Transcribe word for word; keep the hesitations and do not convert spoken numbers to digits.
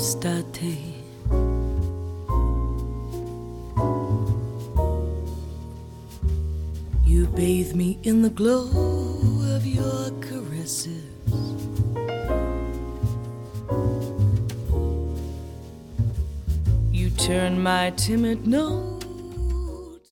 estate. You bathe me in the glow of your caresses. You turn my timid nose